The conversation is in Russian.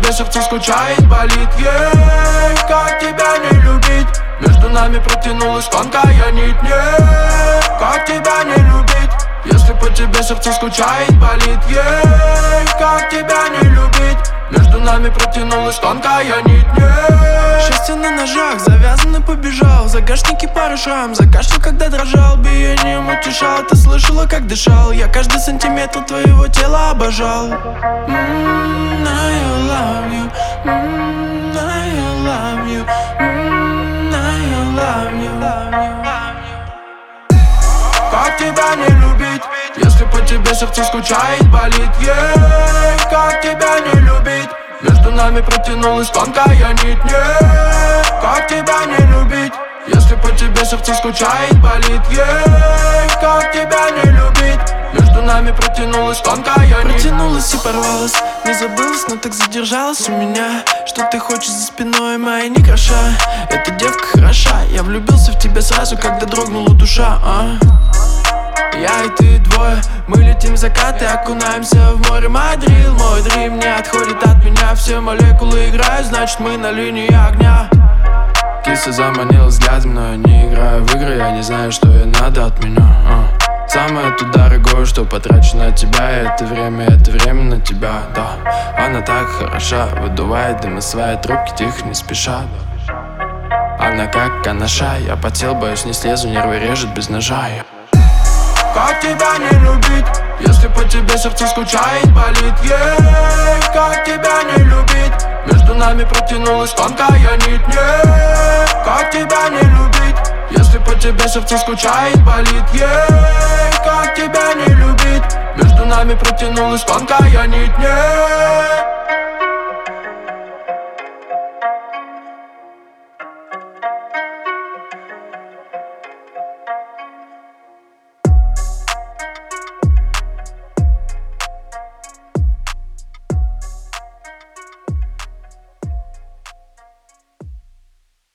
тебе сердце скучает, болит, ей, как тебя не любить? Между нами протянулась тонкая нить, не, как тебя не любить? Если по тебе сердце скучает, болит, ей, как тебя не любить? Между нами протянулась тонкая нить, не. Счастье на ножах, завязанный побежал. В загашнике пара шрам, закашлял, когда дрожал. Биением утешал, ты слышала, как дышал. Я каждый сантиметр твоего тела обожал. I love you, I love you, I love you. Как тебя не любить, если по тебе сердце скучает, болит, ей, как тебя не любить? Между нами протянулась тонкая нить, не, как тебя не любить? Если по тебе сердце скучает, болит, ей, как тебя не любить? Между нами протянулась тонкая нить. Протянулась и порвалась, не забылась, но так задержалась у меня. Что ты хочешь за спиной моей, не кроша? Эта девка хороша, я влюбился в тебя сразу, когда дрогнула душа, Я и ты двое, мы летим в закат и окунаемся в море. Мадрил, мой дрим не отходит от меня. Все молекулы играют, значит мы на линии огня. Киса заманила взглядом, но я не играю в игры. Я не знаю, что ей надо от меня. Самое то дорогое, что потрачу на тебя. И это время на тебя, да. Она так хороша, выдувает дым из своей трубки, тихо, не спеша. Она как канаша, я потел, боюсь, не слезу, нервы режет без ножа. Как тебя не любить, если по тебе сердце скучает, болит, ей, как тебя не любить? Между нами протянулась тонкая нить, не, как тебя не любить? Если по тебе сердце скучает, болит, ей, как тебя не любить? Между нами протянулась тонкая нить, не.